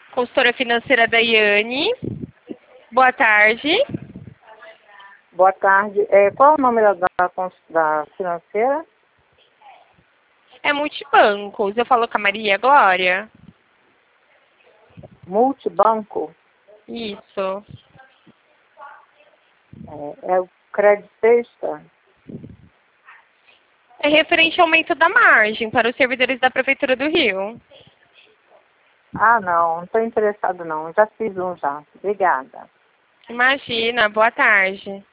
Consultora financeira Daiane. Boa tarde. Boa tarde. Qual é o nome da financeira? É Multibancos. Eu falo com a Maria Glória? Multibanco? Isso. É o Crédito Sexta? É referente ao aumento da margem para os servidores da Prefeitura do Rio. Ah, não estou interessado não. Já fiz um já. Obrigada. Imagina. Boa tarde.